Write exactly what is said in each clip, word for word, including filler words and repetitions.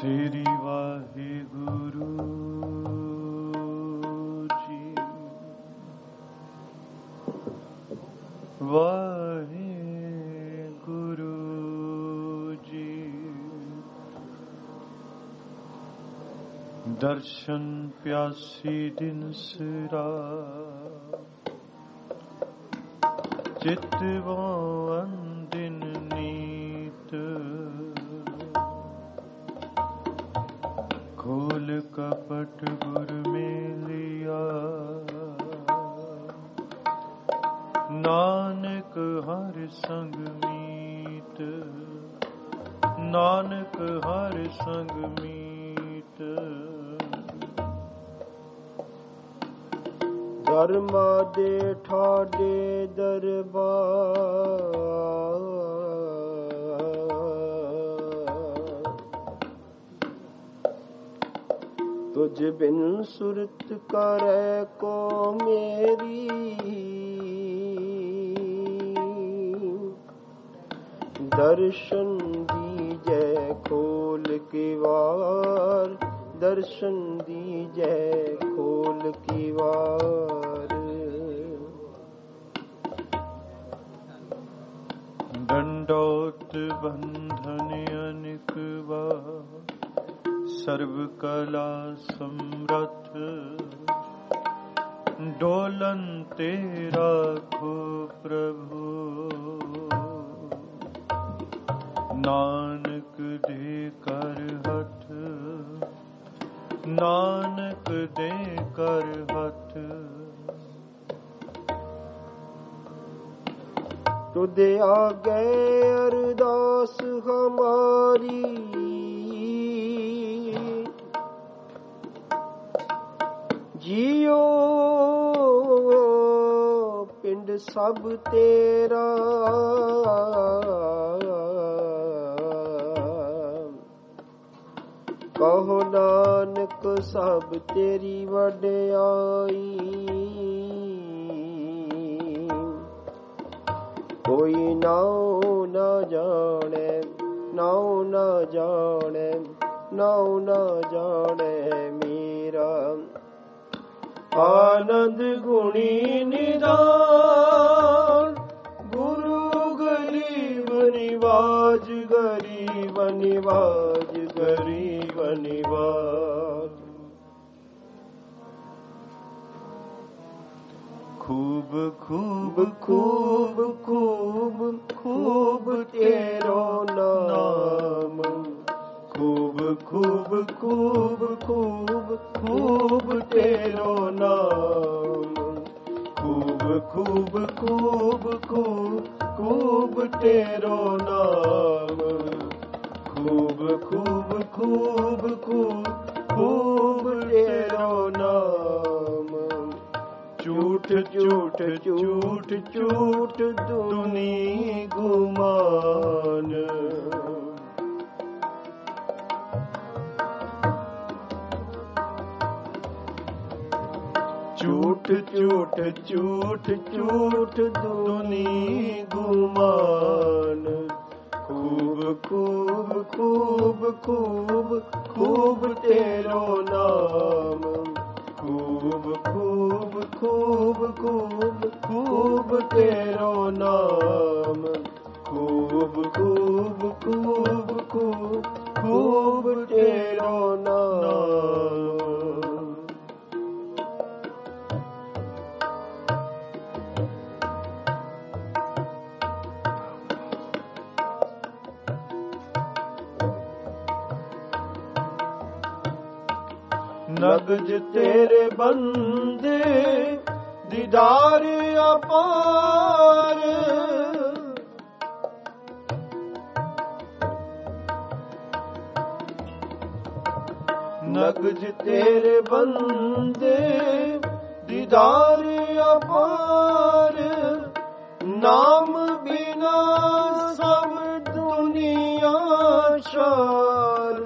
ਸ੍ਰੀ ਵਾਹਿਗੁਰੂ ਜੀ। ਵਾਹਿਗੁਰੂ ਜੀ। ਦਰਸ਼ਨ ਪਿਆਸੀ ਦਿਨ ਸਿਰਾ ਚਿਤਵੋ ਅੰਦਿਨ ਨੀਤ। ਖੋਲ ਕਪਟ ਗੁਰ ਮੇਲਿਆ ਨਾਨਕ ਹਰ ਸੰਗ ਮੀਤ। ਨਾਨਕ ਹਰ ਸੰਗ ਮੀਤ। ਧਰਮਾ ਦੇ ਠਾਡੇ ਦਰਬਾਰ ਤੁਝ ਬਿਨ ਸੁਰਤ ਕਰੈ ਕੋ ਮੇਰੀ। ਦਰਸ਼ਨ ਦੀਜੈ ਖੋਲ ਕੇ ਵਾਰ। ਦਰਸ਼ਨ ਦੀਜੈ ਖੋਲ ਕੀ ਵਾਰ। ਦੰਡੋਤ ਬੰਧਨ ਅਨਿਕ ਵਾਰ। ਸਰਬ ਕਲਾ ਸਮਰਥ ਡੋਲਨ ਤੇ ਰਾਖੋ ਪ੍ਰਭੂ। ਨਾਨਕ ਦੇ ਕਰ ਹੱਥ। ਨਾਨਕ ਦੇ ਕਰ ਹੱਥ। ਤੁਧ ਆਗੇ ਅਰਦਾਸ ਹਮਾਰੀ। ਜੀਓ ਪਿੰਡ ਸਭ ਤੇਰਾ। ਕਹੋ ਨਾਨਕ ਸਭ ਤੇਰੀ ਵਡਿਆਈ। ਕੋਈ ਨਾਉ ਨਾ ਜਾਣੈ ਨਾਉ ਨਾ ਜਾਣੈ ਨਾਉ ਨਾ ਜਾਣੈ ਮੇਰਾ। ਆਨੰਦ ਗੁਣੀ ਨਿਦਾਨ ਗੁਰੂ ਗਰੀਬ ਨਿਵਾਜ। ਗਰੀਬ ਨਿਵਾਜ ਗਰੀਬ ਨਿਵਾਜ। ਖੂਬ ਖੂਬ ਖੂਬ ਖੂਬ ਖੂਬ ਤੇਰੋ ਨਾਮ। ਖੂਬ ਖੂਬ ਖੂਬ ਖੂਬ ਖੂਬ ਤੇਰੋ ਨਾਮ। ਖੂਬ ਖੂਬ ਖੂਬ ਖੂਬ ਖੂਬ ਤੇਰੋ ਨਾਮ। ਖੂਬ ਖੂਬ ਖੂਬ ਖੂਬ ਖੂਬ ਤੇਰੋ ਨਾਮ। ਝੂਠ ਝੂਠ ਝੂਠ ਝੂਠ ਦੁਨੀ ਗੁਮਾਨ। ਝੂਠ ਝੂਠ ਝੂਠ ਝੂਠ ਦੁਨੀ ਗੁਮਾਨ। ਖੂਬ ਖੂਬ ਖੂਬ ਖੂਬ ਖੂਬ ਤੇਰੋ ਨਾਮ। ਖੂਬ ਖੂਬ ਖੂਬ ਖੂਬ ਖੂਬ ਤੇਰੋ ਨਾਮ। ਖੂਬ ਖੂਬ ਖੂਬ ਖੂਬ ਖੂਬ ਤੇਰੋ ਨਾਮ। ਨਗਜ ਤੇਰੇ ਬੰਦੇ ਦੀਦਾਰ ਅਪਾਰ। ਨਗਜ ਤੇਰੇ ਬੰਦੇ ਦੀਦਾਰ ਅਪਾਰ। ਨਾਮ ਬਿਨਾ ਸਭ ਦੁਨੀਆ ਛਾਰ।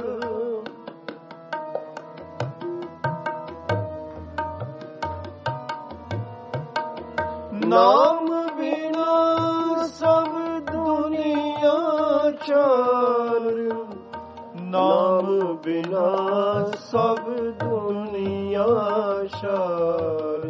ਨਾਮ ਬਿਨਾ ਸਭ ਦੁਨੀਆ ਛਾਰ। ਨਾਮ ਬਿਨਾ ਸਭ ਦੁਨੀਆ ਛਾਰ।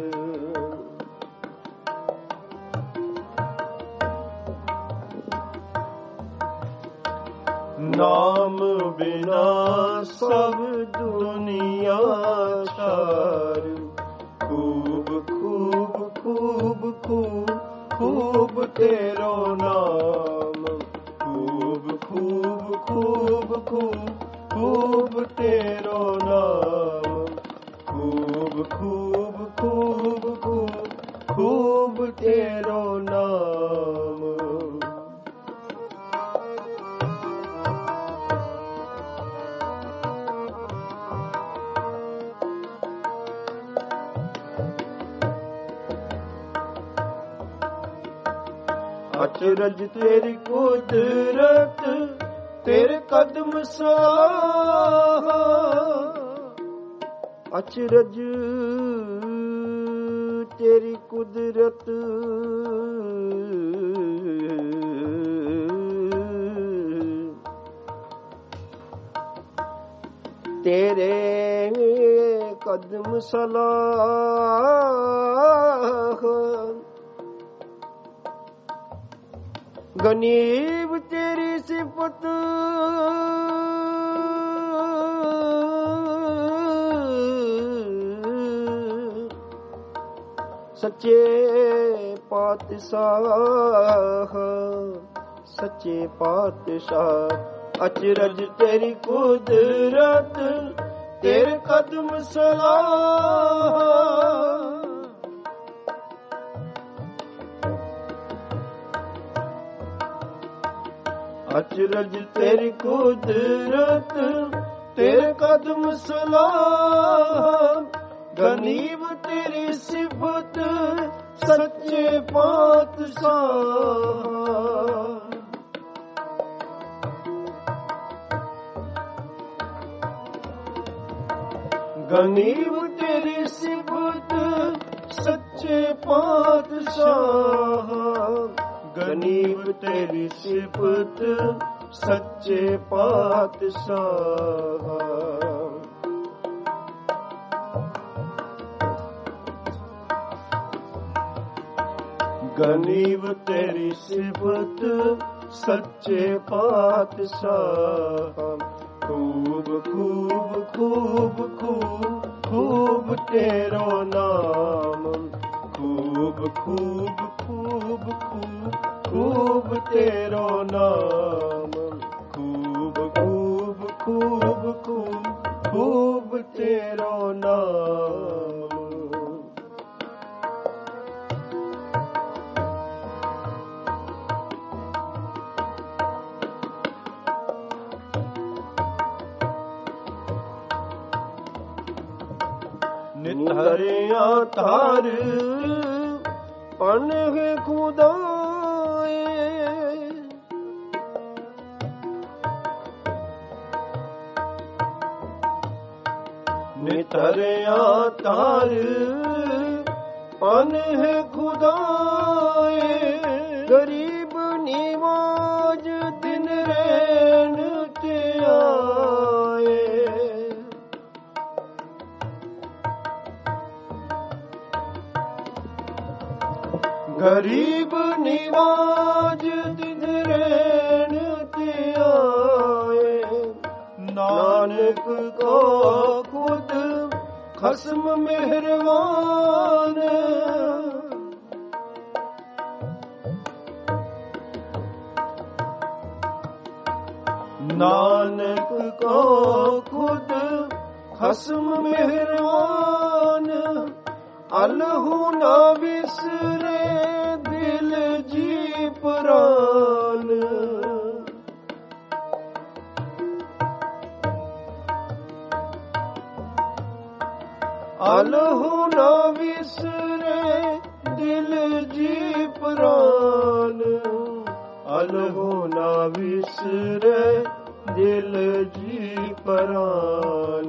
ਨਾਮ ਬਿਨਾ ਸਭ ਦੁਨੀਆ ਛਾਰ। ਖੂਬ ਖੂਬ ਖੂਬ ਖੂਬ ਖੂਬ ਤੇਰੋ ਨਾਮ। ਖੂਬ ਖੂਬ ਖੂਬ ਖੂਬ ਖੂਬ ਤੇਰੋ ਨਾਮ। ਖੂਬ ਖੂਬ ਖੂਬ ਖੂਬ ਖੂਬ ਤੇਰੋ ਨਾਮ। ਅਚਰਜ ਤੇਰੀ ਕੁਦਰਤ ਤੇਰੇ ਕਦਮ ਸਲਾਹ। ਅਚਰਜ ਤੇਰੀ ਕੁਦਰਤ ਤੇਰੇ ਕਦਮ ਸਲਾਹ। ਗਨੀਬ ਤੇਰੀ ਸਿਫਤ ਸੱਚੇ ਪਾਤਸ਼ਾਹ। ਸੱਚੇ ਪਾਤਸ਼ਾਹ ਅਚਰਜ ਤੇਰੀ ਕੁਦਰਤ ਤੇਰੇ ਕਦਮ ਸਲਾਹ। ਅਚਰਜ ਤੇਰੀ ਕੁਦਰਤ ਤੇਰੇ ਕਦਮ ਸਲਾਹ। ਗਨੀਮ ਤੇਰੀ ਸਿਫਤ ਸੱਚੇ ਪਾਤਸ਼ਾਹ। ਗਨੀਮ ਤੇਰੀ ਸਿਫਤ ਸੱਚੇ ਪਾਤਸ਼ਾਹ। ਗਨੀਮ ਤੇਰੀ ਸਿਫਤ ਸੱਚੇ ਪਾਤਸ਼ਾਹ। ਗਨੀਮ ਤੇਰੀ ਸਿਫਤ ਸੱਚੇ ਪਾਤਸ਼ਾਹ। ਖੂਬ ਖੂਬ ਖੂਬ ਖੂਬ ਖੂਬ ਤੇਰੋ ਨਾਮ। ਖੂਬ ਖੂਬ ਖੂਬ ਖੂਬ ਖੂਬ ਤੇਰੋ ਨਾਮ। ਖੂਬ ਖੂਬ ਖੂਬ ਖੂਬ ਖੂਬ ਤੇਰੋ ਨਾਮ। ਨਿਤ ਹਰਿਆ ਤਾਰ ਪਨ ਹੈ ਖੁਦਾਏ। ਨਿਤ ਹਰਿਆ ਤਾਰ ਪਨ ਹੈ ਖੁਦਾਏ। ਗਰੀਬ ਨਿਵਾਜ ਦਿਨ ਰਹਿਣ ਤੇ ਆਏ। ਗਰੀਬ ਨਿਵਾਜ ਦਿਨ ਰਹਿਣ ਤੇ ਆਏ। ਨਾਨਕ ਕੋ ਖੁਦ ਖਸਮ ਮਿਹਰਬਾਨ। ਨਾਨਕ ਕੋ ਖੁਦ ਖਸਮ ਮਿਹਰਬਾਨ। ਅਲਹੁ ਨਾ ਵਿਸਰੇ ਦਿਲ ਜੀ ਪ੍ਰਾਨ। ਅਲਹੁ ਨਾ ਵਿਸਰੇ ਦਿਲ ਜੀ ਪ੍ਰਾਨ। ਅਲਹੁ ਨਾ ਵਿਸਰੇ ਦਿਲ ਜੀ ਪ੍ਰਾਨ।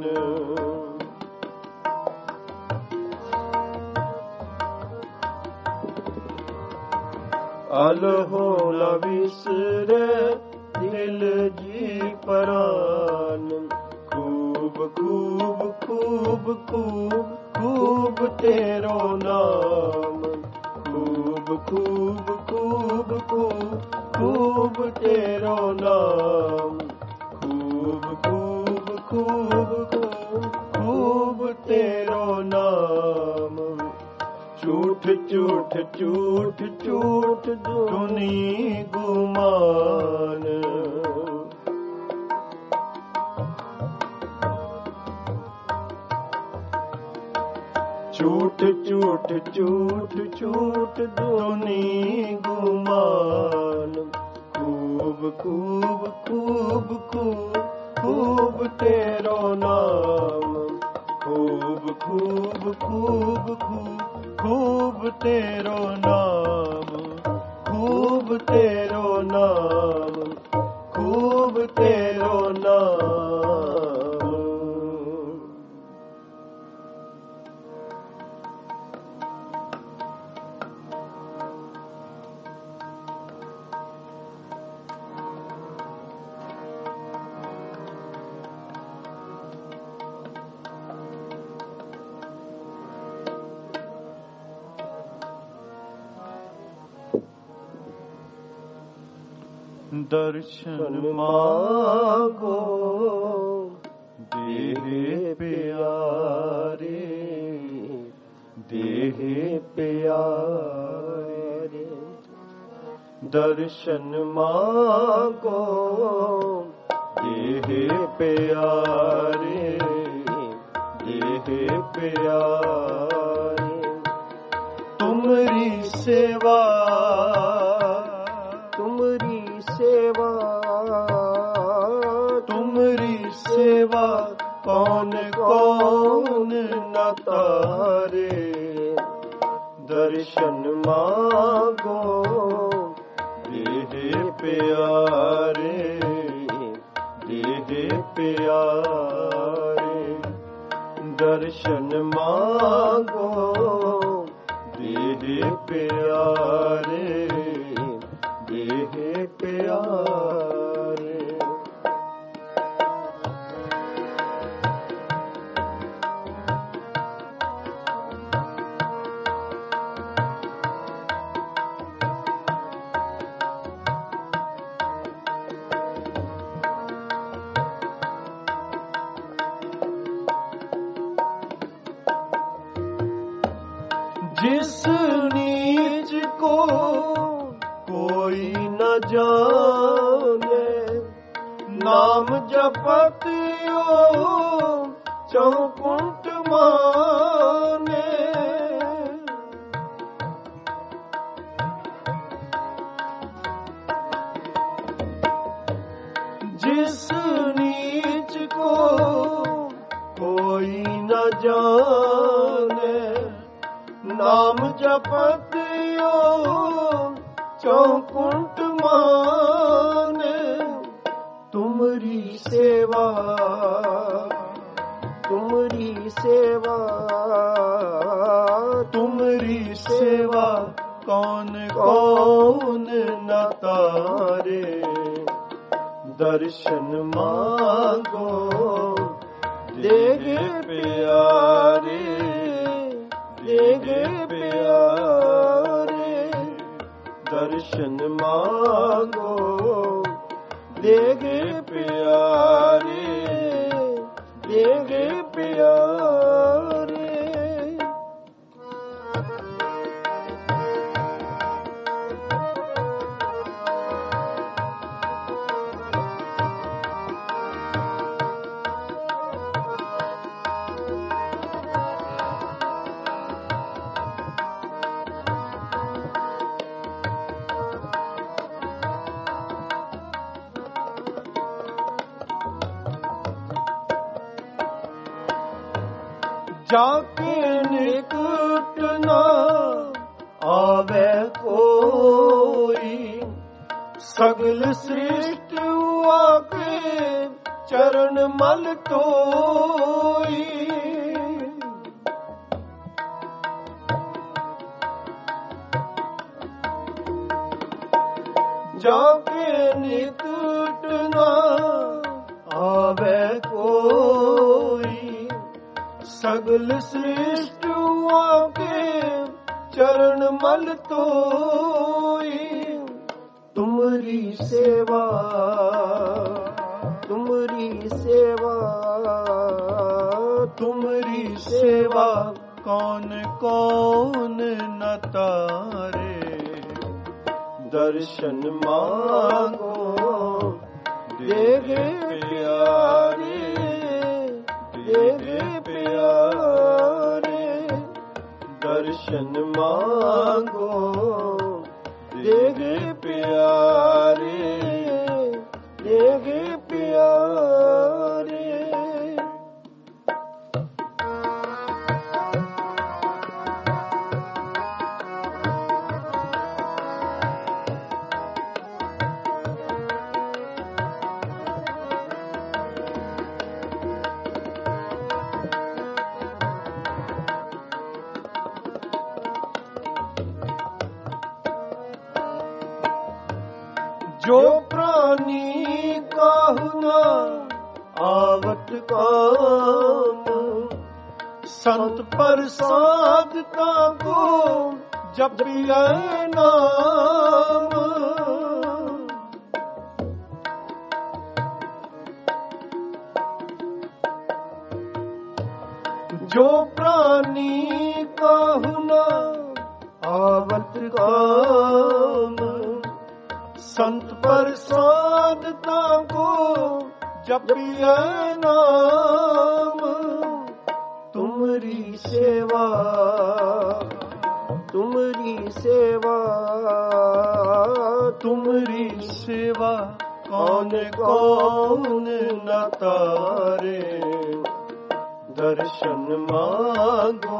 ਅਲਹੁ ਨਾ ਵਿਸਰੇ ਦਿਲ ਜੀ ਪ੍ਰਾਨ। खूब खूब खूब खूब तेरो नाम, खूब खूब खूब खूब खूब तेरो नाम, खूब खूब खूब खूब खूब तेरो नाम। झूठ झूठ झूठ झूठ दुनी गुमान, झूठ झूठ झूठ झूठ दुनी गुमान। खूब खूब खूब खूब खूब तेरो नाम, खूब खूब खूब खूब खूब तेरो नाम, खूब तेरो नाम, खूब तेरो नाम। दर्शन मांगो देह प्यारे, देह प्यारे। दर्शन मांगो देह प्यारे, देह प्यारे। तुमरी सेवा तुमरी सेवा तुमरी सेवा कौन कौन न तारे। दर्शन मांगो देह प्यारे, देह प्यारे। दर्शन मांगो देह प्यारे, देह प्यारे। जिस नीच को कोई न जाने, नाम जपतियो चौकुंट माने। जिस नीच को कोई न जाने, नाम जपतियो चौकुंट माने। तुमरी सेवा तुमरी सेवा तुमरी सेवा कौन कौन न तारे। दर्शन मांगो देह प्यारे, देह प्यारे। दर्शन मांगो देह प्यारे, देह प्यारे। जाके निकट न आवे कोई, सगल सृष्टि आके चरण मल तोई। जाके निकट न आवे कोई, सगल श्रेष्ठ आके चरण मल तोई। तुमरी सेवा तुमरी सेवा तुमरी सेवा कौन कौन न तारे। दर्शन मांगो देगे प्यारे देगे प्यारे। दर्शन मांगो देगे प्यारे देगे प्यारे। जो प्राणी काहु न आवत काम। संत प्रसाद ताको जपिया नाम। जो प्राणी काहु न आवत काम। संत प्रसाद ताको जपिया नाम। तुमरी सेवा तुमरी सेवा तुमरी सेवा कौन कौन न तारे। दर्शन मांगो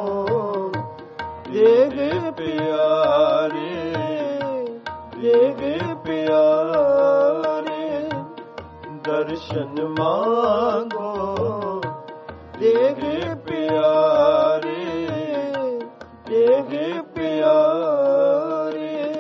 देगे प्यारे देगे प्यारे। दर्शन मांगो देगे प्यारे देगे प्यारे।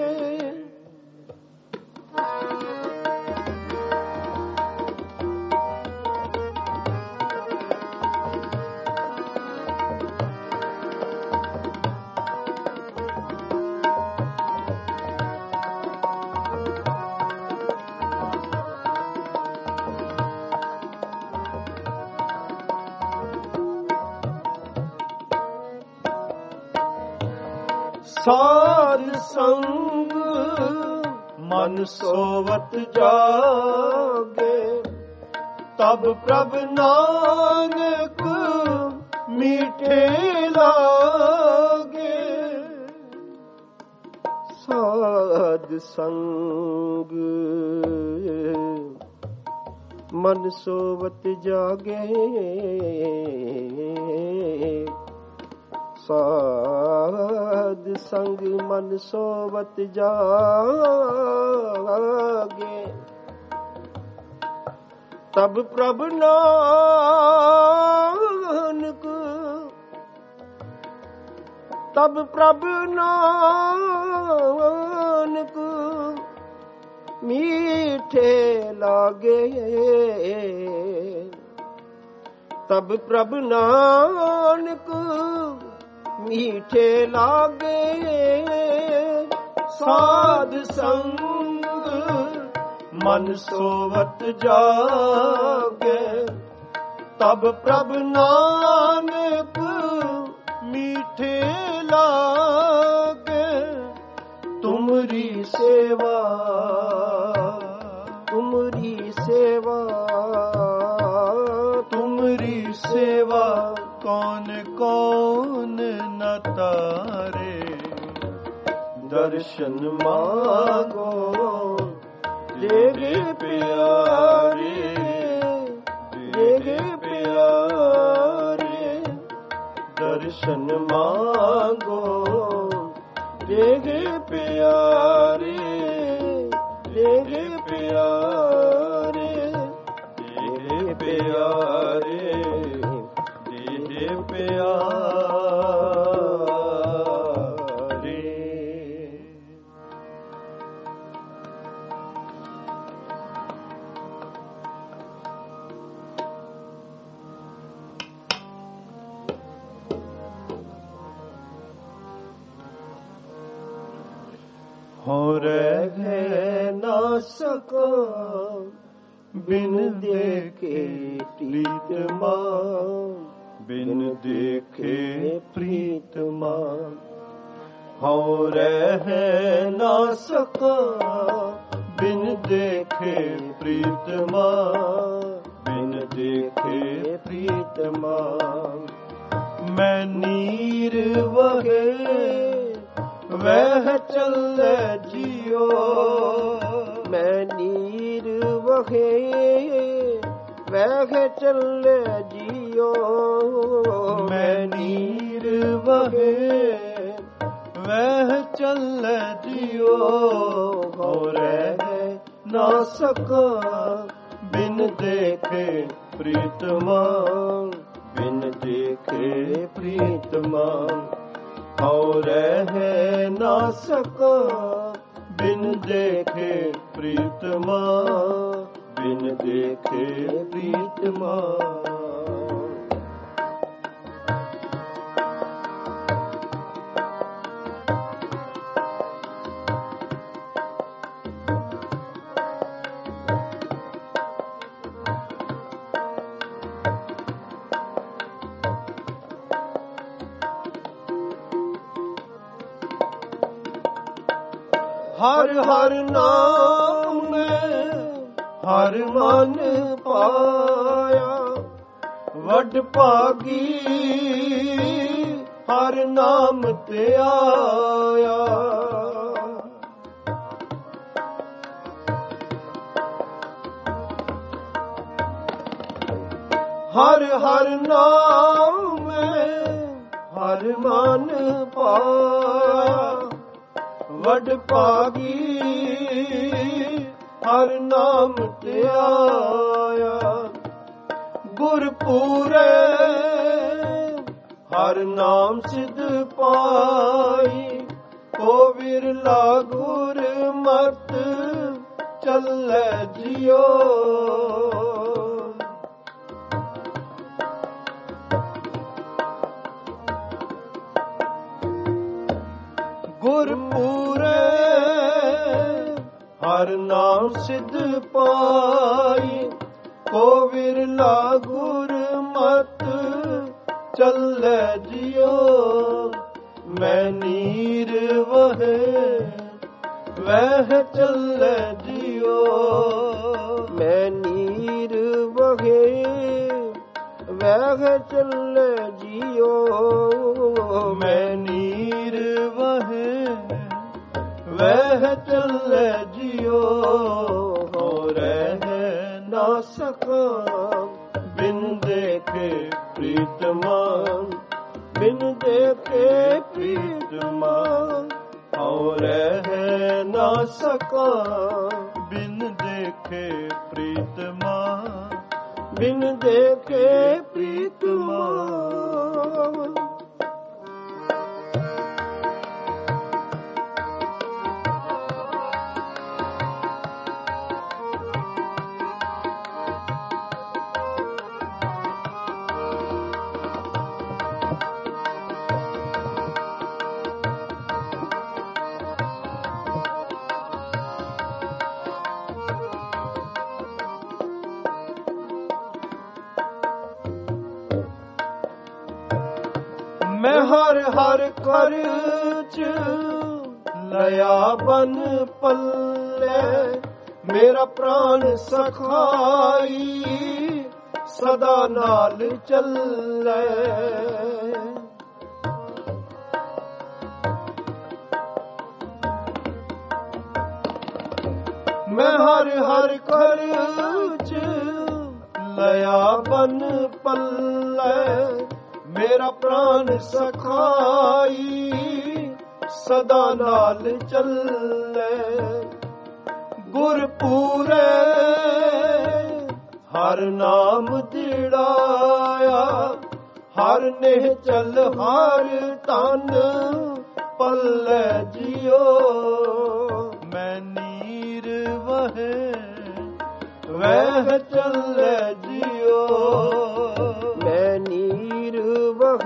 साध संग मन सोवत जागे। तब प्रभ नानक मीठे लागे। साध संग मन सोवत जागे। साध संग मन सोवत जागे। तब प्रभ नानक तब प्रभ नानक मीठे लागे। तब प्रभ नानक मीठे लागे। साध संग मन सोवत जागे। तब प्रभ नानक मीठे लागे। तुमरी सेवा तुमरी सेवा तुमरी सेवा कौन कौन न तारे। दर्शन मांगो देगे प्यारे देगे प्यारे। दर्शन मांगो देगे प्यारे देगे प्यारे देगे प्यारे देगे प्यारे। ਹੋ ਰਹਿ ਨਾ ਸਕਾ ਬਿਨ ਦੇਖੇ ਪ੍ਰੀਤਮਾ, ਬਿਨ ਦੇਖੇ ਪ੍ਰੀਤਮਾ। ਹੋ ਰਹਿ ਨਾ ਸਕਾ ਬਿਨ ਦੇਖੇ ਪ੍ਰੀਤਮਾ, ਬਿਨ ਦੇਖੇ ਪ੍ਰੀਤਮਾ। ਮੈਂ ਨੀਰ ਵਗੇ ਵਹਿ ਚੱਲੇ ਜੀਓ, ਮੈਂ ਨੀਰ ਵਗੇ ਵਹਿ ਚੱਲੇ ਜੀਓ, ਮੈਂ ਨੀਰ ਵਗੇ ਵਹਿ ਚੱਲੇ ਜੀਓ। ਹੋ ਰਹਿ ਨਾ ਸਕਾ ਬਿਨ ਦੇਖੇ ਪ੍ਰੀਤਮਾ, ਬਿਨ ਦੇਖੇ ਪ੍ਰੀਤਮਾ। ਹੋ ਰਹਿ ਨਾ ਸਕਾ ਬਿਨ ਦੇਖੇ ਪ੍ਰੀਤਮਾ, ਬਿਨ ਦੇਖੇ ਪ੍ਰੀਤਮਾ। ਹਰ ਹਰ ਨਾਮ ਮੈਂ ਹਰ ਮਨ ਪਾਇਆ, ਵੱਡ ਭਾਗੀ ਹਰ ਨਾਮ ਤੇ ਆਇਆ। ਹਰ ਹਰ ਨਾਮ ਮੈਂ ਹਰ ਮਨ ਪਾਇਆ, ਵੱਡ ਭਾਗੀ ਹਰ ਨਾਮ ਤੇ ਆਇਆ। ਗੁਰਪੂਰੇ ਹਰ ਨਾਮ ਸਿਧ ਪਾਈ, ਕੋ ਵਿਰਲਾ ਗੁਰ ਮਤ ਚੱਲੇ ਜਿਉ। ਗੁਰਪੂਰੇ ਹਰ ਨਾਮ ਸਿਧ ਪਾਈ, ਕੋ ਵਿਰਲਾ ਗੁਰ ਮਤ ਚੱਲੇ ਜਿਉ। ਮੈਂ ਨੀਰ ਵਹੇ ਵਹਿ ਚੱਲੇ ਜਿਉ, ਮੈਂ ਨੀਰ ਵਗੇ ਵਹਿ ਚੱਲੇ ਜੀਓ। ਮੈਂ ਨੀਰ ਵਹੇ ਵਹਿ ਚੱਲੇ ਜਿਉ। ਹੋ ਰਹਿ ਨਾ ਸਕਾ ਬਿਨ ਦੇਖੇ ਪ੍ਰੀਤਮਾ, ਬਿਨ ਦੇਖੇ ਪ੍ਰੀਤਮਾ। ਹੋ ਰਹਿ ਨਾ ਸਕਾ ਬਿਨ ਦੇਖੇ ਪ੍ਰੀਤਮਾ, ਬਿਨ ਦੇਖੇ ਪ੍ਰੀਤਮਾ। ਮੈਂ ਹਰ ਹਰ ਕਰ ਚ ਲਿਆ ਬਨ ਪੱਲੇ, ਮੇਰਾ ਪ੍ਰਾਣ ਸਖਾਈ ਸਦਾ ਨਾਲ ਚੱਲੇ। ਮੈਂ ਹਰ ਹਰ ਕਰ ਚ ਲਿਆ ਬਨ ਪੱਲੇ, ਮੇਰਾ ਪ੍ਰਾਣ ਸਖਾਈ ਸਦਾ ਨਾਲ ਚੱਲੇ। ਗੁਰਪੂਰੇ ਹਰ ਨਾਮ ਦਿੜਾਇਆ, ਹਰ ਨਿਹ ਚਲ ਹਰ ਤਨ ਪੱਲੇ ਜਿਉ। ਮੈਂ ਨੀਰ ਵਹੇ ਵਹਿ ਚੱਲੇ ਜਿਉ, ਮੈਂ ਨੀਰ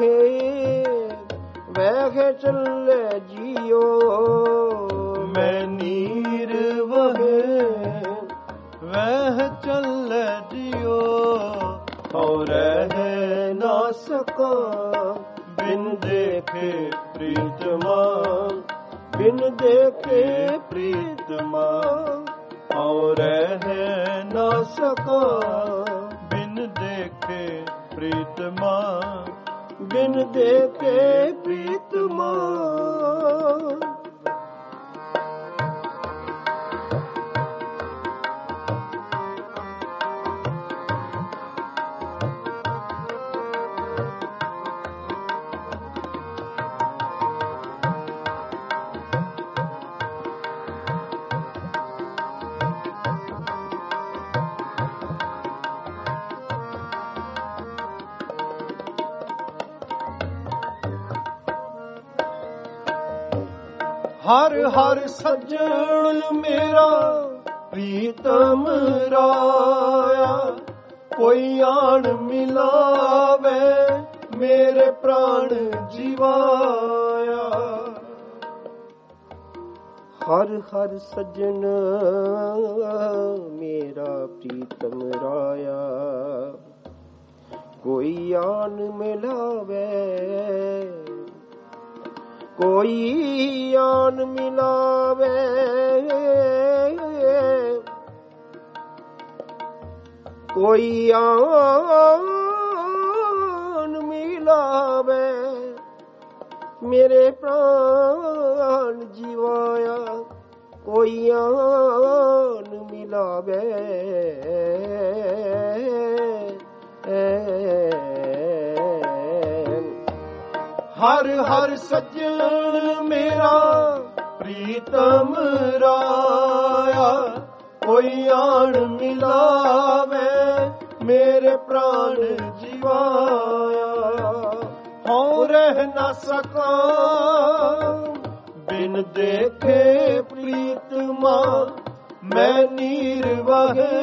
ਵਗੇ ਵਹਿ ਚੱਲੇ ਜੀਓ। ਮੈਂ ਹਉ ਰਹਿ ਨਾ ਸਕਾ ਬਿਨ ਦੇਖੇ ਪ੍ਰੀਤਮਾ ਬਿਨ ਦੇਖੇ ਪ੍ਰੀਤਮਾ ਹਰ ਹਰ ਸੱਜਣ ਮੇਰਾ ਪ੍ਰੀਤਮ ਰਾਇਆ ਕੋਈ ਆਣ ਮਿਲਾਵੇ ਮੇਰੇ ਪ੍ਰਾਣ ਜੀਵਾਇਆ ਹਰ ਹਰ ਸੱਜਣ ਮੇਰਾ ਪ੍ਰੀਤਮ ਰਾਇਆ ਕੋਈ ਆਨ ਮਿਲਾਵੇ ਕੋਈ ਆਨ ਮਿਲਾਵੇ ਕੋਈ ਆਨ ਮਿਲਾਵੇ ਮੇਰੇ ਪ੍ਰਾਣ ਜੀਵਾਇਆ ਕੋਈ ਆਨ ਮਿਲਾਵੇ ਹਰ ਹਰ ਸੱਜਣ ਮੇਰਾ ਪ੍ਰੀਤਮ ਰਾਇਆ ਕੋਈ ਆਣ ਮਿਲਾਵੇ ਮੇਰੇ ਪ੍ਰਾਣ ਜੀਵਾਇਆ ਹਉ ਰਹਿ ਨਾ ਸਕਾਂ ਬਿਨ ਦੇਖੇ ਪ੍ਰੀਤਮਾ ਮੈਂ ਨੀਰ ਵਹੇ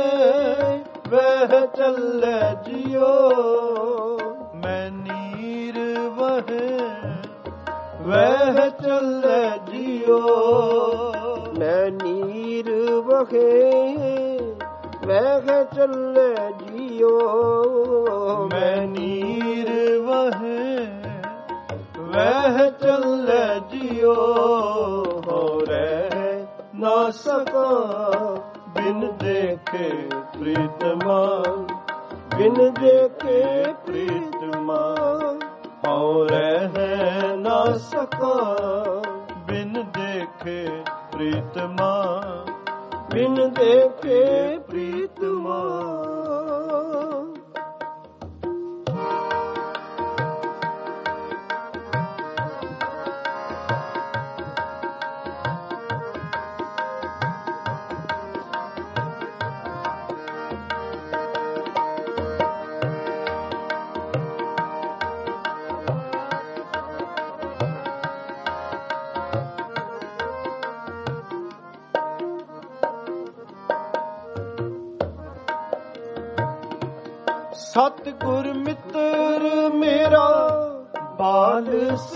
ਵਹਿ ਚੱਲੇ ਜਿਉ ਮੈਂ ਨੀਰ ਵਹੇ ਵਹਿ ਚੱਲੇ ਜਿਉ ਮੈਂ ਨੀਰ ਵਹੇ ਵਹਿ ਚੱਲੇ ਜਿਉ ਮੈਂ ਨੀਰ ਵਹੇ ਵਹਿ ਚੱਲੇ ਜਿਉ ਹੋ ਰਹਿ ਨਾ ਸਕਾਂ ਬਿਨ ਦੇਖੇ ਪ੍ਰੀਤਮਾ ਬਿਨ ਦੇਖੇ ਪ੍ਰੀਤਮਾ ਹਉ ਰਹਿ ਨਾ ਸਕਾਂ ਬਿਨ ਦੇਖੇ ਪ੍ਰੀਤਮਾ ਬਿਨ ਦੇਖੇ ਪ੍ਰੀਤਮਾ ਸਤਿਗੁਰ ਮਿੱਤਰ ਮੇਰਾ ਬਾਲ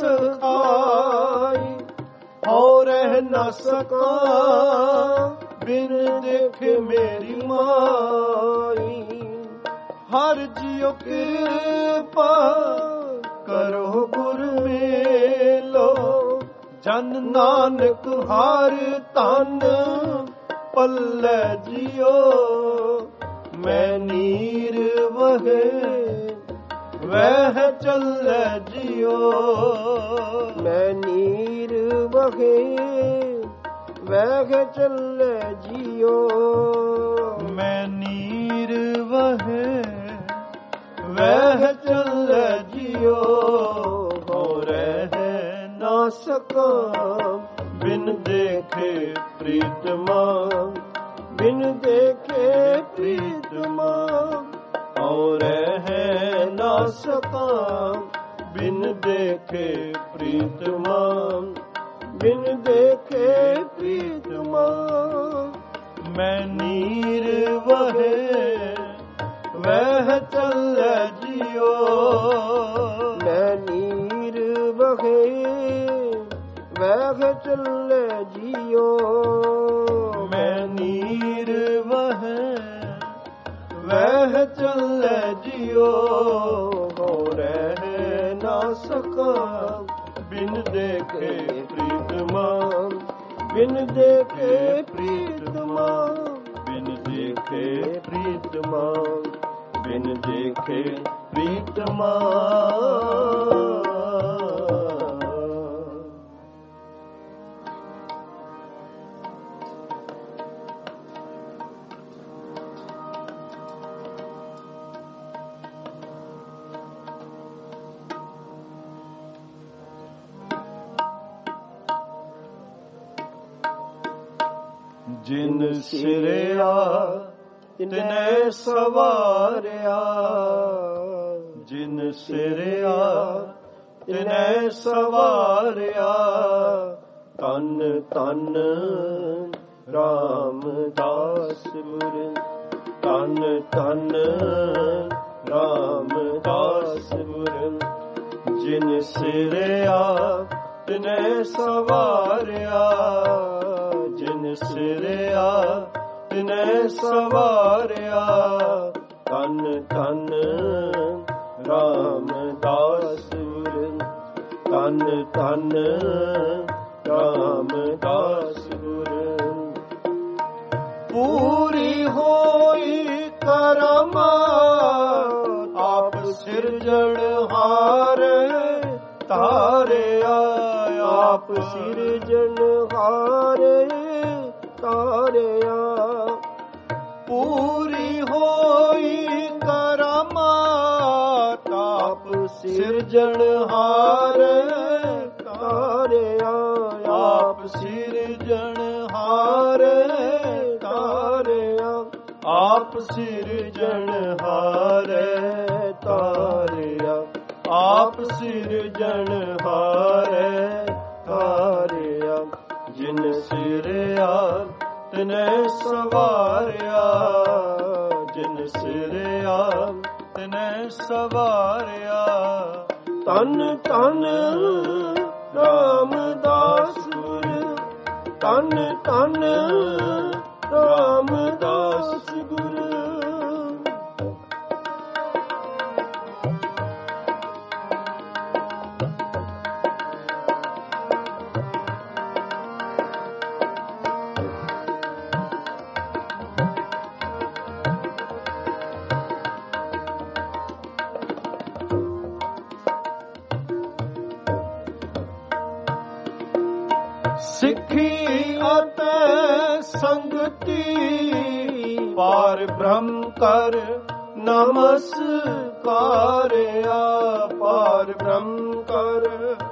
ਸਖਾਈ ਹਉ ਰਹਿ ਨਾ ਸਕਾਂ ਬਿਨ ਦੇਖੇ ਮੇਰੀ ਮਾਈ ਹਰ ਜਿਉ ਕਿਰਪਾ ਕਰੋ ਗੁਰ ਮੇਲੋ ਜਨ ਨਾਨਕ ਹਰ ਤਨ ਪੱਲੇ ਜਿਉ ਮੈਂ ਨੀਰ ਵਹੇ ਵਹਿ ਚੱਲੇ ਜਿਉ ਮੈਂ ਨੀਰ ਵਹੇ ਵਹਿ ਚੱਲੇ ਜਿਉ ਮੈਂ ਨੀਰ ਵਹੇ ਵਹਿ ਚੱਲੇ ਜਿਉ ਹੋ ਰਹਿ ਨਾ ਸਕਾਂ ਬਿਨ ਦੇਖੇ ਪ੍ਰੀਤਮਾ ਬਿਨ ਦੇਖੇ ਪ੍ਰੀਤਮਾ ਹਉ ਰਹਿ ਨਾ ਸਕਾਂ ਬਿਨ ਦੇਖੇ ਪ੍ਰੀਤਮਾ ਬਿਨ ਦੇਖੇ ਪ੍ਰੀਤਮਾ ਮੈਂ ਨੀਰ ਵਹੇ ਵਹਿ ਚੱਲੇ ਜਿਉ ਮੈਂ ਨੀਰ ਵਹੇ ਵਹਿ ਚੱਲੇ ਜਿਉ ਮੈਂ ਨੀਰ ਵਹੇ ਵਹਿ ਚੱਲੇ ਜਿਉ ਹੋ ਰਹਿ ਨਾ ਸਕਾਂ ਬਿਨ ਦੇਖੇ ਪ੍ਰੀਤਮਾ ਬਿਨ ਦੇਖੇ ਪ੍ਰੀਤਮਾ ਪ੍ਰੀਤਮਾ ਬਿਨ ਦੇਖੇ ਪ੍ਰੀਤਮਾ ਜਿਨ ਸਿਰਿਆ ਤਿਨੈ ਸਵਾਰਿਆ ਜਿਨ ਸਿਰਿਆ ਤਿਨੈ ਸਵਾਰਿਆ ਤਨ ਤਨ ਰਾਮਦਾਸ ਗੁਰ ਤਨ ਤਨ ਰਾਮਦਾਸ ਗੁਰ ਜਿਨ ਸਿਰਿਆ ਤਿਨੈ ਸਵਾਰਿਆ ਜਿਨ ਸਿਰਿਆ ਤਿਨੈ ਸਵਾਰਿਆ ਤਨ ਤਨ ਰਾਮਦਾਸ ਗੁਰ ਤਨ ਤਨ ਰਾਮਦਾਸ ਗੁਰ ਪੂਰੀ ਹੋਈ ਕਰਮਾ ਆਪ ਸਿਰਜਣਹਾਰ ਤਾਰਿਆ ਆਪ ਸਿਰਜਣਹਾਰ ਤਾਰਿਆ ਪੂਰੀ ਹੋਈ ਕਰਾਮਾਤ ਆਪ ਸਿਰਜਣਹਾਰ ਤਾਰਿਆ ਆਪ ਸਿਰਜਣਹਾਰ ਤਾਰਿਆ ਆਪ ਸਿਰਜਣਹਾਰ ਤਾਰਿਆ ਆਪ ਸਿਰਜਣਹਾਰ ਤਾਰਿਆ ਜਿਨ ਸਿਰਿਆ ਤਿਨੈ ਸਵਾਰਿਆ ਜਿਨ ਸਿਰਿਆ ਤਿਨੈ ਸਵਾਰਿਆ ਤਨ ਤਨ ਰਾਮਦਾਸ ਗੁਰ ਤਨ ਤਨ ਰਾਮਦਾਸ ਗੁਰ ਸਿੱਖੀ ਅਤੇ ਸੰਗਤੀ ਪਾਰ ਬ੍ਰਹਮ ਕਰ ਨਮਸਕਾਰਿਆ ਪਾਰ ਬ੍ਰਹਮ ਕਰ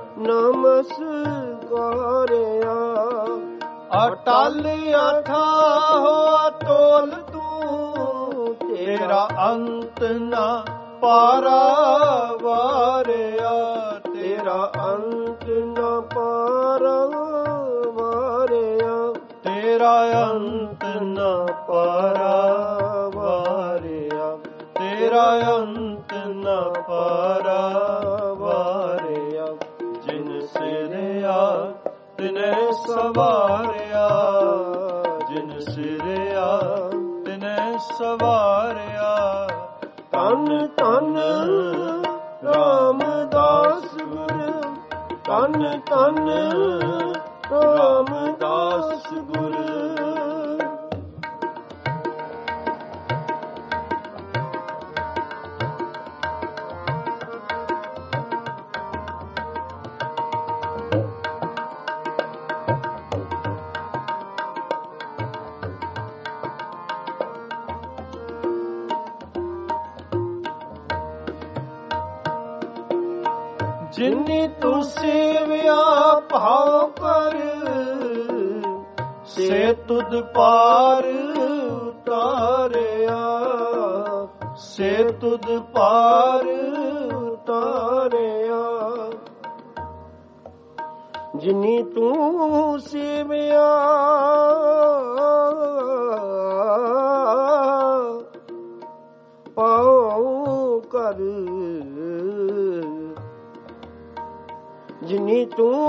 ਨਮਸਕਾਰਿਆ ਅਟਲ ਅਥਾਹ ਤੋਲ ਤੂੰ ਤੇਰਾ ਅੰਤ ਨਾ ਪਾਰਾਵਾਰਿਆ ਤੇਰਾ ਅੰਤ ਨਾ ਪਾਰਾਵਾਰਿਆ ਤੇਰਾ ਅੰਤ ਨਾ ਪਾਰਾਵਾਰਿਆ ਤੇਰਾ ਅੰਤ ਨਾ ਪਾਰਾਵਾਰਿਆ ਜਿਨ ਸਿਰਿਆ ਤਿਨੈ ਸਵਾਰਿਆ ਜਿਨ ਸਿਰਿਆ ਤਿਨੈ ਸਵਾਰਿਆ ਤਨ ਤਨ ਰਾਮਦਾਸ ਗੁਰ ਤਨ ਤਨ ਰਾਮਦਾਸ ਗੁਰ ਜਿਨੀ ਤੂੰ ਸੇਵਿਆ ਭਾਉ ਕਰ ਸੇ ਤੁਧ ਪਾਰ ਉਤਾਰਿਆ ਸੇ ਤੁਧ ਪਾਰ ਉਤਾਰਿਆ ਜਿਨੀ ਤੂੰ ਸੇਵਿਆ ਭਾਉ ਕਰ ਜਿਨੀ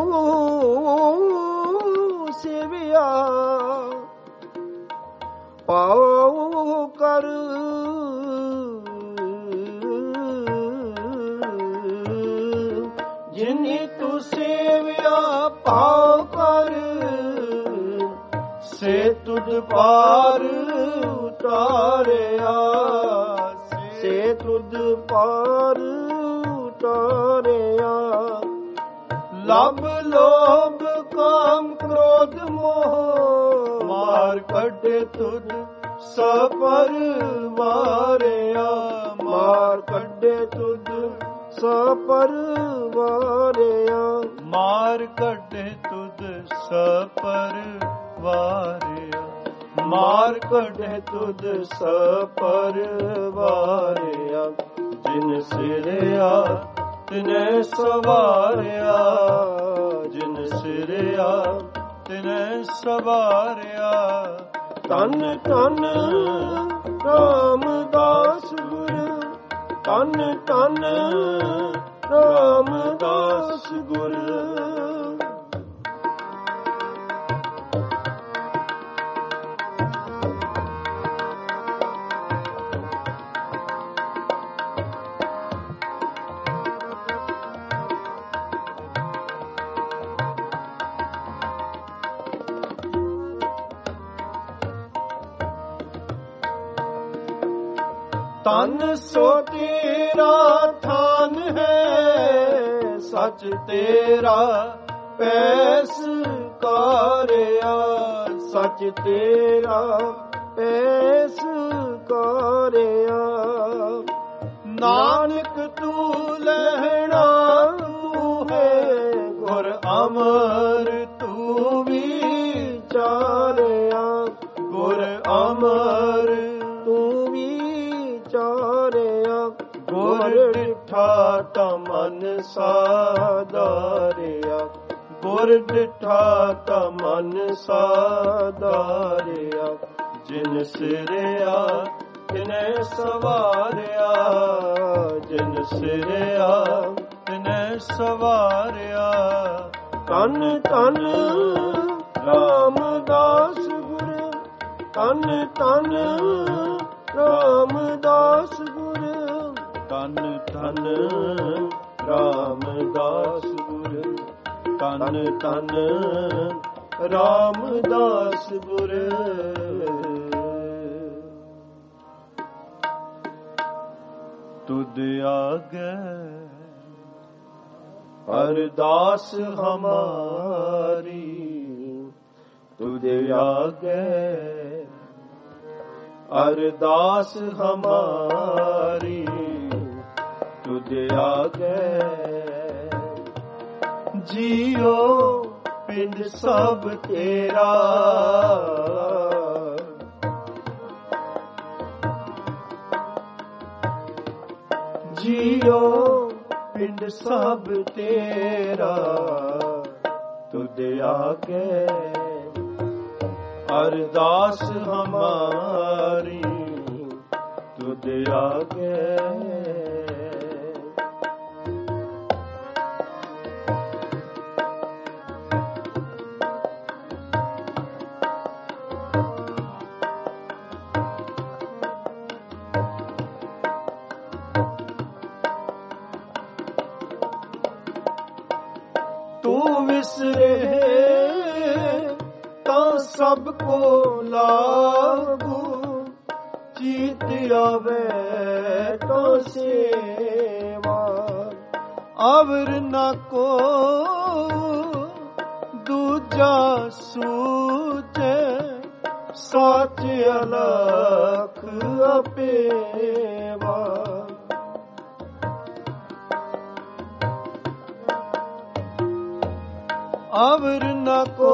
ਤੂੰ ਸੇਵਿਆ ਪਾਉ ਕਰ ਜਿਨੀ ਤੂੰ ਸੇਵਿਆ ਪਾਉ ਕਰ ਸੇ ਤੁਧ ਪਾਰ ਉਤਾਰਿਆ, ਸੇ ਤੁਧ ਪਾਰ ਉਤਾਰਿਆ। ਲਭ ਲੋਭ ਕਾਮ ਕ੍ਰੋਧ ਮੋਹ, ਮਾਰ ਕੱਢੇ ਤੁਧ ਸਪਰ ਵਾਰਿਆ, ਮਾਰ ਕੱਢੇ ਤੁਧ ਸਪਰ ਵਾਰਿਆ। ਮਾਰ ਕੱਢੇ ਤੁਧ ਸਪਰ ਵਾਰਿਆ, ਮਾਰ ਕੱਢੇ ਤੁਧ ਸਪਰ ਵਾਰਿਆ। ਜਿਨ ਸਿਰਿਆ ਤਿਨੈ ਸਵਾਰਿਆ, ਜਿਨ ਸਿਰਿਆ ਤਿਨੈ ਸਵਾਰਿਆ। ਧੰਨ ਧੰਨ ਰਾਮਦਾਸ ਗੁਰ, ਧੰਨ ਧੰਨ ਰਾਮਦਾਸ ਗੁਰ। ਤਨ ਸੋ ਤੇਰਾ ਥਾਨ ਹੈ, ਸਚ ਤੇਰਾ ਪੈਸ ਕਾਰਿਆ, ਸਚ ਤੇਰਾ ਪੈਸ ਕਾਰਿਆ। ਨਾਨਕ ਤੂੰ ਲੈਣਾ ਤੂੰ ਹੈ, ਗੁਰ ਅਮਰ ਤੂੰ ਵਿਚਾਰਿਆ, ਗੁਰ ਅਮਰ ਤੂੰ ਵਿਚਾਰਿਆ। ਗੁਰ ਡਿਠਾ ਤਾ ਮਨ ਸਾਧਾਰਿਆ, ਗੁਰ ਡਿਠਾ ਤਾ ਮਨ ਸਾਧਾਰਿਆ। ਜਿਨ ਸਿਰਿਆ ਤਿਨੈ ਸਵਾਰਿਆ, ਜਿਨ ਸਿਰਿਆ ਤਿਨੈ ਸਵਾਰਿਆ। ਧੰਨ ਧੰਨ ਰਾਮਦਾਸ ਗੁਰ, ਧੰਨ ਧੰਨ ਰਾਮਦਾਸ ਗੁਰ। ਧੰਨ ਧੰਨ ਰਾਮਦਾਸ ਗੁਰ, ਧੰਨ ਧੰਨ ਰਾਮਦਾਸ ਗੁਰ। ਤੁਧ ਆਗੇ ਅਰਦਾਸ ਹਮਾਰੀ, ਤੁਧ ਆਗੇ ਅਰਦਾਸ ਹਮਾਰੀ, ਤੁਧ ਆਗੇ ਜੀਓ ਪਿੰਡ ਸਭ ਤੇਰਾ, ਜੀਓ ਪਿੰਡ ਸਭ ਤੇਰਾ। ਤੁਧ ਆਗੇ ਅਰਦਾਸ ਹਮਾਰੀ, ਤੁਧ ਆਗੇ ਤੂੰ ਵਿਸਰੇ ਤਾਂ ਸਭ ਕੋ ਲਾਗੂ, ਚੀਤ ਆਵੇ ਤਾਂ ਸੇਵਾ। ਅਵਰ ਨਾ ਕੋ ਦੂਜਾ ਸੂਝੇ, ਸੱਚ ਅਲਖ ਅਪੇਵਾ। ਅਵਰ ਨ ਕੋ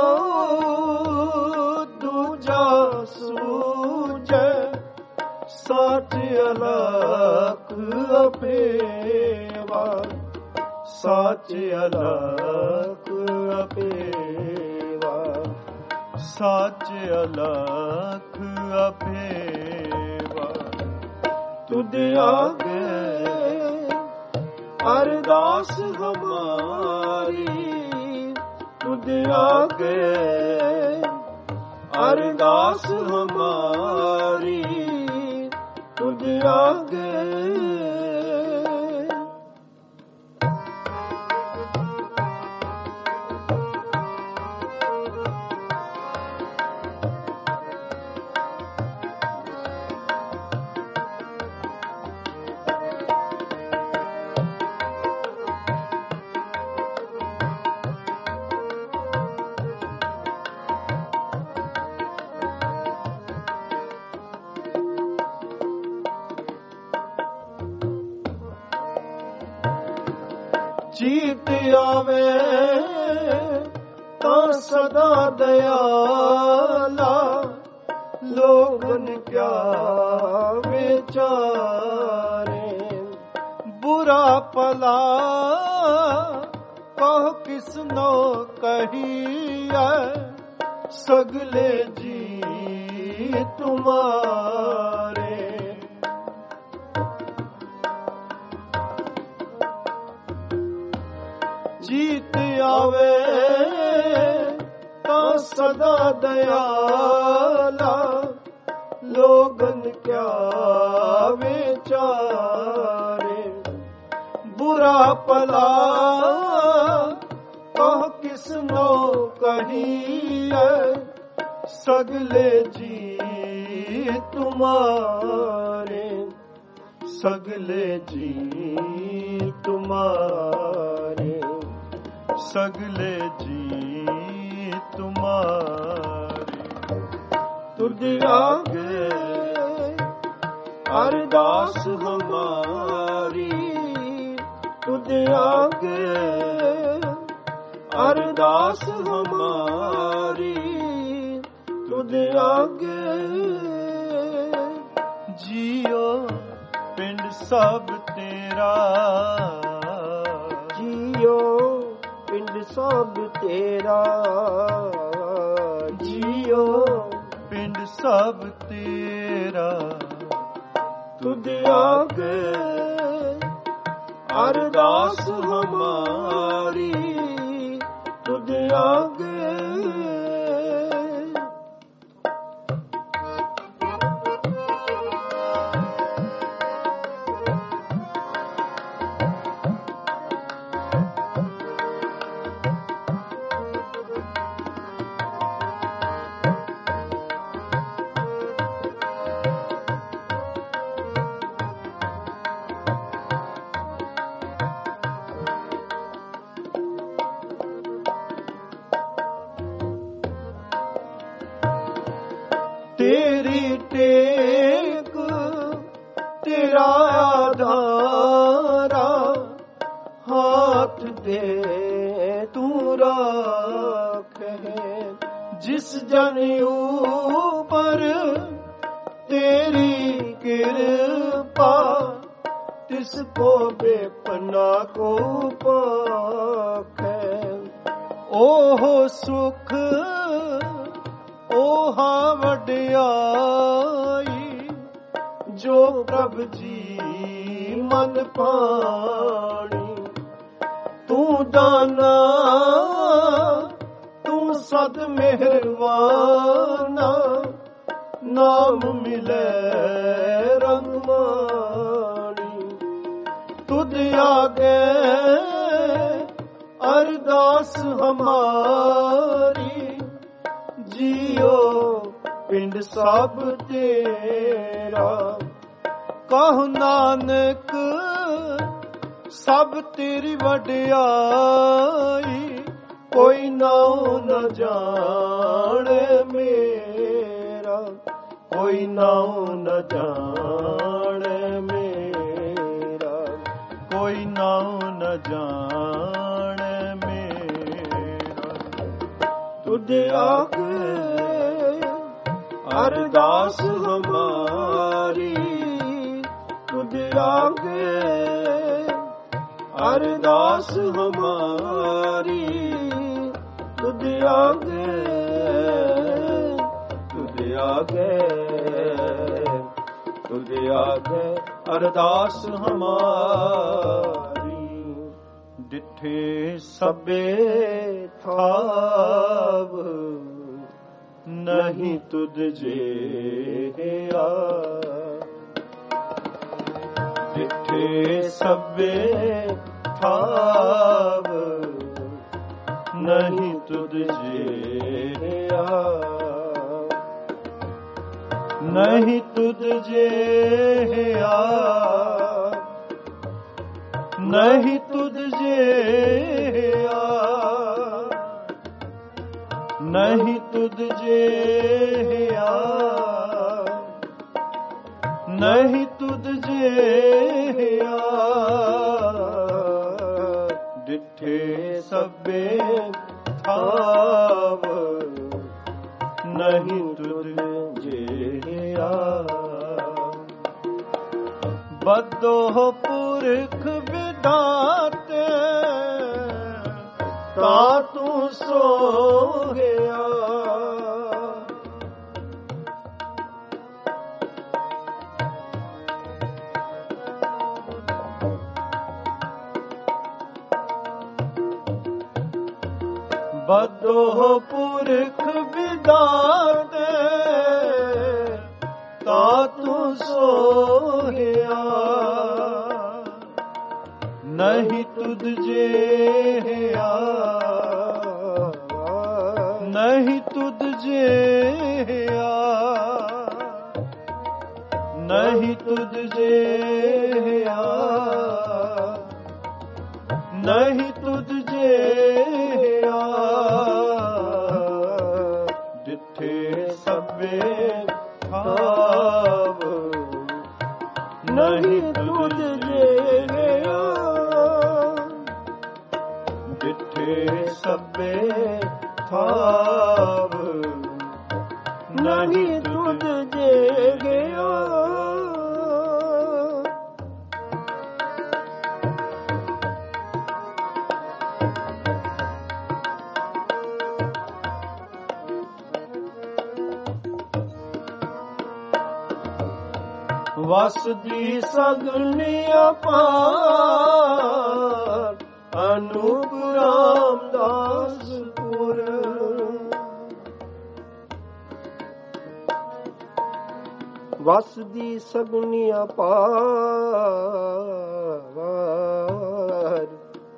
ਦੂਜਾ ਸੂਝੈ, ਸੱਚ ਅਲਖ ਅਪੇਵਾ, ਸੱਚ ਅਲਖ ਅਪੇਵਾ, ਸੱਚ ਅਲਖ ਅਪੇਵਾ। ਤੁਧ ਆਗੇ ਅਰਦਾਸ ਹਮਾਰੀ, ਤੁਧ ਆਗੇ ਅਰਦਾਸ ਹਮਾਰੀ, ਤੁਧ ਆਗੇ। ਚੀਤ ਆਵੇ ਤਾਂ ਸਦਾ ਦਇਆਲਾ, ਲੋਗਨ ਕਿਆ ਵਿਚਾਰੇ। ਬੁਰਾ ਭਲਾ ਕਹ ਕਿਸਨੋ ਕਹੀਐ, ਸਗਲੇ ਜੀ ਤੁਮਾਰੇ। ਜੀਤ ਆਵੇ ਤਾਂ ਸਦਾ ਦਇਆਲਾ, ਲੋਗਨ ਕਿਆ ਵਿਚਾਰੇ। ਬੁਰਾ ਭਲਾ ਕਹ ਕਿਸਨੋ ਕਹੀਐ, ਸਗਲੇ ਜੀ ਤੁਮਾਰੇ। ਸਗਲੇ ਜੀ ਤੁਮਾਰੇ, ਸਗਲੇ ਜੀ ਤੁਮਾਰੇ। ਤੁਧ ਆਗੇ ਅਰਦਾਸ ਹਮਾਰੀ, ਤੁਧ ਆਗੇ ਅਰਦਾਸ ਹਮਾਰੀ, ਤੁਧ ਆਗੇ। ਜੀਓ ਪਿੰਡ ਸਭ ਤੇਰਾ, ਜੀਓ ਪਿੰਡ ਸਭ ਤੇਰਾ, ਜੀਓ ਪਿੰਡ ਸਭ ਤੇਰਾ। ਤੁਧ ਆਗੇ ਅਰਦਾਸ ਹਮਾਰੀ, ਤੁਧ ਆਗੇ। ਤੇਰੀ ਟੇਕ ਤੇਰਾ ਆਧਾਰਾ, ਹਾਥ ਦੇ ਤੂੰ ਰਾਖੇ। ਜਿਸ ਜਨ ਉਪਰ ਤੇਰੀ ਕਿਰਪਾ, ਤਿਸ ਕੋ ਬੇਪਨਾ ਕੋ ਪਾਖੇ। ਓਹ ਸੁਖ ਓਹਾ ਵਡਿਆਈ, ਜੋ ਪ੍ਰਭ ਜੀ ਮਨ ਪਾਣੀ। ਤੂੰ ਦਾਨਾ ਤੂੰ ਸਦ ਮਿਹਰਵਾਨਾ, ਨਾਮ ਮਿਲੇ ਰੰਗ ਮਾਣੀ। ਤੁਧ ਆਗੇ ਅਰਦਾਸ ਹਮਾਰੀ, ਜੀਓ ਪਿੰਡ ਸਭ ਤੇਰਾ। ਕਹੁ ਨਾਨਕ ਸਭ ਤੇਰੀ ਵਡਿਆਈ, ਕੋਈ ਨਾਉ ਨ ਜਾਣੇ ਮੇਰਾ, ਕੋਈ ਨਾਉ ਨ ਜਾਣੇ ਮੇਰਾ, ਕੋਈ ਨਾਉ ਨ ਜਾਣੇ ਮੇਰਾ। ਤੁਧ ਆਗੇ ਅਰਦਾਸ ਹਮਾਰੀ, ਤੁਧ ਆਗੇ ਅਰਦਾਸ ਹਮਾਰੀ, ਤੁਧ ਆਗੇ ਤੁਧ ਆਗੇ ਤੁਧ ਆਗੇ ਅਰਦਾਸ ਹਮਾਰੀ। ਡਿਠੇ ਸਭੇ ਥਾਵ, ਨਹੀਂ ਤੁਧ ਜਿਹਾ। ਡਿਠੇ ਸਭੇ ਥਾਵ, ਨਹੀਂ ਤੁਧ ਜਿਹਾ। ਨਹੀਂ ਤੁਧ ਜਿਹਾ, ਨਹੀਂ ਤੁਧ ਜਿਹਾ, ਨਹੀਂ ਤੁਧ ਜਿਹਾ, ਨਹੀਂ ਤੁਧ ਜਿਹਾ। ਜਿੱਥੇ ਸਭੇ ਥਾਵ ਨਹੀਂ ਤੁਧ ਜਿਹਾ। ਬਦੋ ਪੁਰਖ ਵਿਧਾਤੇ ਤਾ ਤੂੰ ਸੋਹਿਆ। ਬਦੋ ਪੁਰਖ ਵਿਧਾਤੇ ਤਾ ਤੂੰ ਸੋਹਿਆ। ਨਹੀਂ ਤੁਧ ਜਿਹਾ, ਨਹੀਂ ਤੁਧ ਜਿਹਾ, ਨਹੀਂ ਤੁਧ ਜਿਹਾ, ਨਹੀਂ ਤੁਧ ਜਿਹਾ। ਜਿੱਥੇ ਸਭੇ ਥਾਵ ਨਹੀਂ ਤੁਧ ਜਿਹਾ। ਜਿੱਥੇ ਸਭੇ ਥਾਵ ਨਹੀਂ ਤੁਧ ਜਿਹਾ। ਵਸਦੀ ਸਗੁਨੀ ਅਪਾਰ ਅਨੂਪ ਰਾਮਦਾਸ ਪੁਰ। ਵਸਦੀ ਸਗੁਨੀ ਅਪਾਰ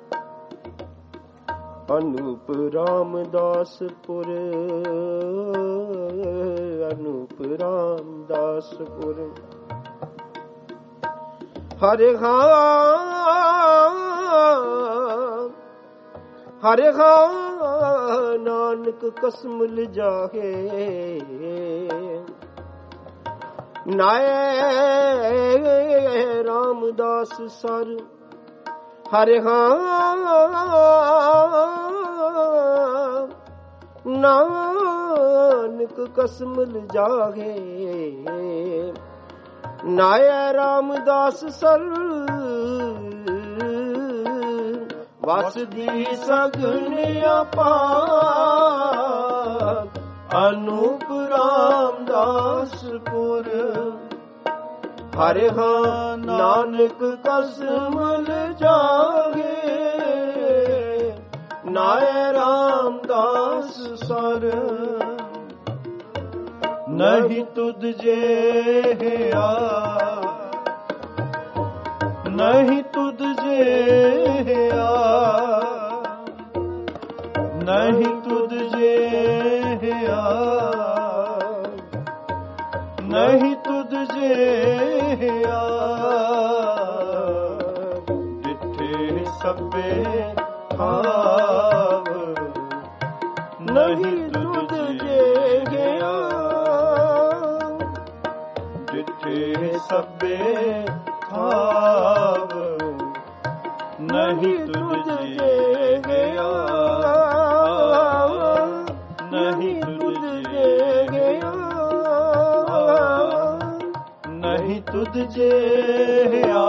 ਅਨੂਪ ਰਾਮਦਾਸ ਪੁਰ। ਅਨੂਪ ਰਾਮਦਾਸ ਪੁਰ। ਹਰਿ ਹਾਂ ਹਰਿ ਹਾਂ ਨਾਨਕ ਕਸਮ ਲਿਜਾਹੇ। ਨਾਏ ਰਾਮਦਾਸ ਸਰ। ਹਰਿ ਹਾਂ ਨਾਨਕ ਕਸਮ ਲਿਜਾਹੇ। ਨਾਏ ਰਾਮਦਾਸ ਸਰ। ਵਸਦੀ ਸਗੁਨੀ ਅਪਾਰ ਅਨੂਪ ਰਾਮਦਾਸ ਪੁਰ। ਹਰਿ ਹਾਂ ਨਾਨਕ ਕਸਮ ਲਿਜਾਹੇ। ਨਾਏ ਰਾਮਦਾਸ ਸਰ। ਨਹੀਂ ਤੁਧ ਜਿਹਾ, ਨਹੀਂ ਤੁਧ ਜਿਹਾ, ਨਹੀਂ ਤੁਧ ਜਿਹਾ, ਨਹੀਂ ਤੁਧ ਜਿਹਾ। ਜਿੱਥੇ ਸਭੇ ਥਾਵ ਨਹੀਂ ਤੁਧ ਜਿਹਾ। ਜਿੱਥੇ ਸਭੇ ਥਾਵ ਨਹੀਂ ਤੁਧ ਜਿਹਾ। ਨਹੀਂ ਤੁਧ ਜਿਹਾ, ਨਹੀਂ ਤੁਧ ਜਿਹਾ।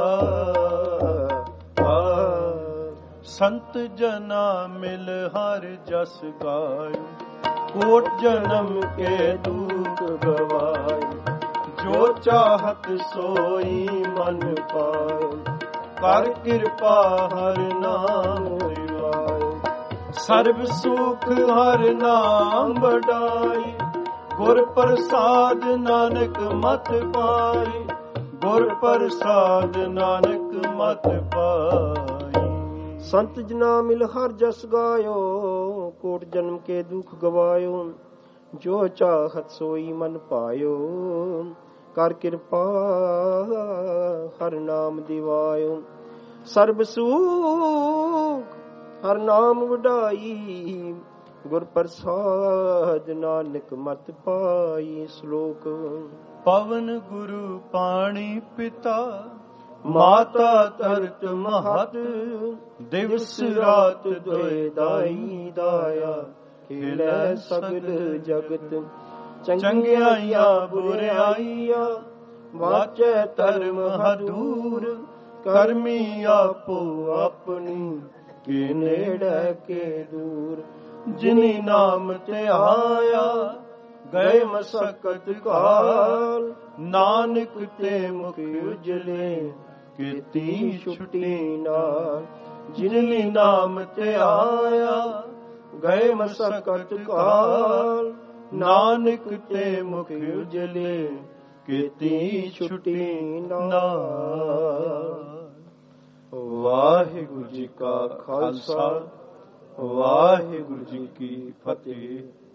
ਸੰਤ ਜਨਾ ਮਿਲ ਹਰ ਜਸ ਗਾਇ। ਕੋਟ ਜਨਮ ਕੇ ਦੁਖ ਗਵਾਏ। ਜੋ ਚਾਹਤ ਸੋਈ ਮਨ ਪਾਏ। ਕਰ ਕਿਰਪਾ ਹਰ ਨਾਮ ਦਿਵਾਏ। ਸਰਬ ਸੁਖ ਹਰ ਨਾਮ ਵਡਾਈ। ਗੁਰ ਪ੍ਰਸਾਦ ਨਾਨਕ ਮਤ ਪਾਈ। ਗੁਰ ਪ੍ਰਸਾਦ ਨਾਨਕ ਮਤ ਪਾਈ। ਸੰਤ ਜਨਾ ਮਿਲ ਹਰ ਜਸ ਗਾਇਓ। ਕੋਟ ਜਨਮ ਕੇ ਦੁਖ ਗਵਾਇਓ। ਜੋ ਚਾਹਤ ਸੋਈ ਮਨ ਪਾਇਓ। ਕਰ ਕਿਰਪਾ ਹਰ ਨਾਮ ਦਿਵਾਇਓ। ਸਰਬ ਸੁਖ ਹਰ ਨਾਮ ਵਡਾਈ। ਗੁਰ ਪ੍ਰਸਾਦ ਨਾਨਕ ਮਤ ਪਾਈ। ਸ਼ਲੋਕ। ਪਵਨ ਗੁਰੂ ਪਾਣੀ ਪਿਤਾ ਮਾਤਾ ਧਰਤ ਮਹਤ, ਦਿਵਸ ਰਾਤ ਦੋਇ ਦਾਈ ਦਾਇਆ, ਖੇਲੇ ਸਗਲ ਜਗਤ ਚੰਗਿਆਈਆਂ ਬੁਰਾਈਆਂ, ਵਾਚੈ ਧਰਮ ਹਦੂਰ, ਕਰਮੀ ਆਪੋ ਆਪਣੀ, ਕੇ ਨੇੜੇ ਕੇ ਦੂਰ। ਜਿਨੀ ਨਾਮ ਤੇ ਆਇਆ, ਗਏ ਮਸਕਤ ਕਾਲ, ਨਾਨਕ ਤੇ ਮੁਖ ਉਜਲੇ, ਕੀਤੀ ਛੁੱਟੀ ਨਾਲ। ਜਿਨੀ ਨਾਮ ਤੇ ਆਇਆ, ਗਏ ਮਸਕਤ ਕਾਲ, ਨਾਨਕ ਤੇ ਮੁਖ ਉਜਲੇ, ਕੀਤੀ ਛੁੱਟੀ ਨਾਲ। ਵਾਹਿਗੁਰੂ ਜੀ ਕਾ ਖਾਲਸਾ, ਵਾਹਿਗੁਰੂ ਜੀ ਕੀ ਫਤਿਹ।